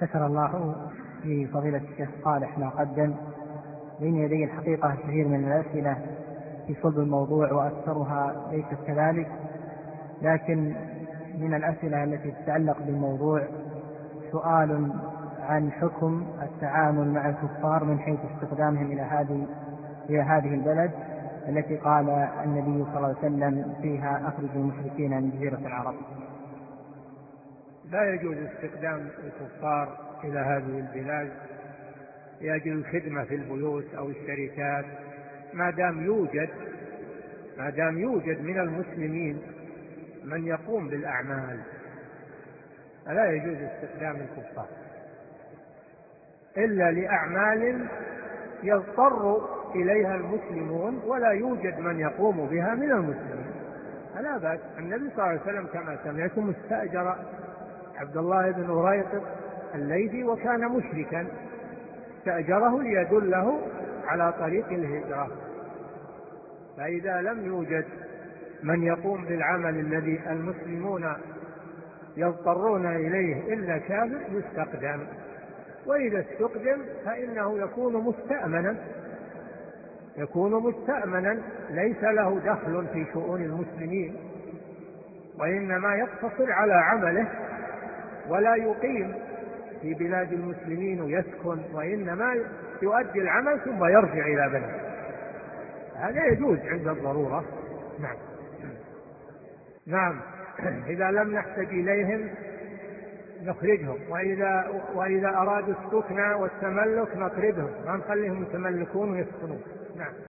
شكر الله في فضيلة الشيخ صالح ما قدم. بين يدي الحقيقة كثير من الأسئلة في صلب الموضوع وأكثرها ليست كذلك، لكن من الأسئلة التي تتعلق بالموضوع سؤال عن حكم التعامل مع الكفار من حيث استخدامهم إلى هذه البلد التي قال النبي صلى الله عليه وسلم فيها أخرج المشركين من جزيرة العرب. لا يجوز استخدام الكفار إلى هذه البلاد لأجل الخدمة في البيوت أو الشركات ما دام يوجد من المسلمين من يقوم بالأعمال، فلا يجوز استخدام الكفار إلا لأعمال يضطر إليها المسلمون ولا يوجد من يقوم بها من المسلمين، فلا بأس. النبي صلى الله عليه وسلم كما سمعتم استأجر عبد الله بن أريقط الليثي وكان مشركا، استأجره ليدله على طريق الهجرة. فإذا لم يوجد من يقوم بالعمل الذي المسلمون يضطرون إليه إلا كافر يستخدم، وإذا استخدم فإنه يكون مستأمنا ليس له دخل في شؤون المسلمين، وإنما يقتصر على عمله ولا يقيم في بلاد المسلمين ويسكن، وإنما يؤدي العمل ثم يرجع إلى بلده. هذا يجوز عند الضرورة. نعم إذا لم نحتاج إليهم نخرجهم، وإذا أرادوا السكن والتملك نطردهم، ما نخليهم يتملكون ويسكنون. نعم.